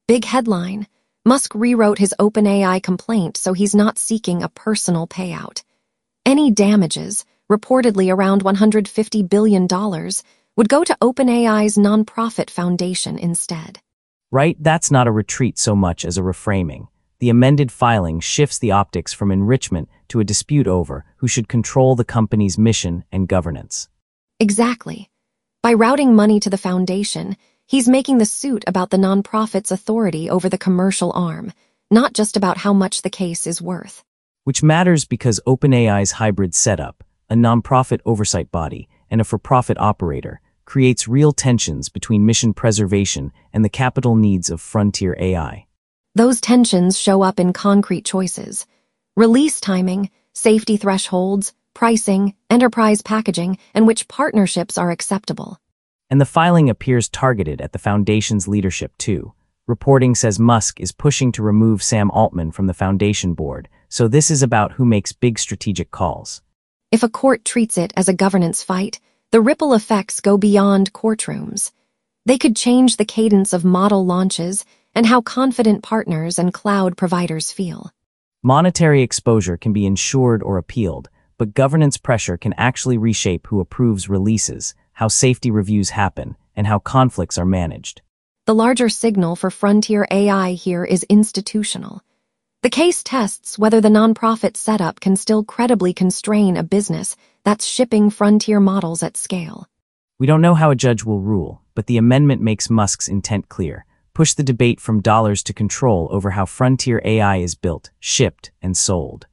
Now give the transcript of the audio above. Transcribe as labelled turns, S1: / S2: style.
S1: Big headline. Musk rewrote his OpenAI complaint so he's not seeking a personal payout. Any damages, reportedly around $150 billion, would go to OpenAI's nonprofit foundation instead.
S2: Right? That's not a retreat so much as a reframing. The amended filing shifts the optics from enrichment to a dispute over who should control the company's mission and governance.
S1: Exactly. By routing money to the foundation, he's making the suit about the nonprofit's authority over the commercial arm, not just about how much the case is worth.
S2: Which matters because OpenAI's hybrid setup, a nonprofit oversight body and a for-profit operator, creates real tensions between mission preservation and the capital needs of frontier AI.
S1: Those tensions show up in concrete choices: release timing, safety thresholds, pricing, enterprise packaging, and which partnerships are acceptable.
S2: And the filing appears targeted at the foundation's leadership too. Reporting says Musk is pushing to remove Sam Altman from the foundation board, so this is about who makes big strategic calls.
S1: If a court treats it as a governance fight, the ripple effects go beyond courtrooms. They could change the cadence of model launches and how confident partners and cloud providers feel.
S2: Monetary exposure can be insured or appealed, but governance pressure can actually reshape who approves releases, how safety reviews happen, and how conflicts are managed.
S1: The larger signal for frontier AI here is institutional. The case tests whether the nonprofit setup can still credibly constrain a business that's shipping frontier models at scale.
S2: We don't know how a judge will rule, but the amendment makes Musk's intent clear: push the debate from dollars to control over how frontier AI is built, shipped, and sold.